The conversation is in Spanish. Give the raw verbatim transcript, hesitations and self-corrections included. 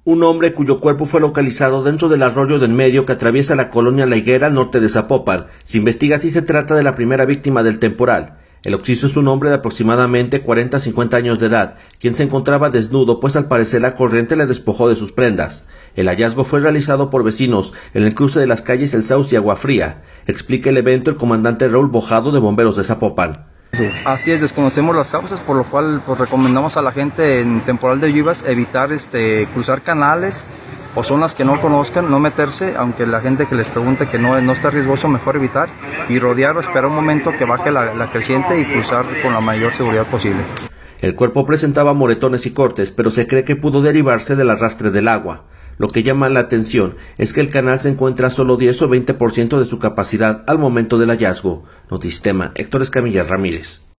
Un hombre cuyo cuerpo fue localizado dentro del arroyo del Medio que atraviesa la colonia La Higuera al norte de Zapopan. Se investiga si se trata de la primera víctima del temporal. El occiso es un hombre de aproximadamente cuarenta a cincuenta años de edad, quien se encontraba desnudo, pues al parecer la corriente le despojó de sus prendas. El hallazgo fue realizado por vecinos en el cruce de las calles El Sauce y Agua Fría. Explica el evento el comandante Raúl Bojado de Bomberos de Zapopan. Así es, desconocemos las causas, por lo cual pues recomendamos a la gente en temporal de lluvias evitar este cruzar canales o zonas que no conozcan, no meterse, aunque la gente que les pregunte que no, no está riesgoso, mejor evitar y rodear o esperar un momento que baje la, la creciente y cruzar con la mayor seguridad posible. El cuerpo presentaba moretones y cortes, pero se cree que pudo derivarse del arrastre del agua. Lo que llama la atención es que el canal se encuentra a solo diez o veinte por ciento de su capacidad al momento del hallazgo. Notisistema, Héctor Escamilla Ramírez.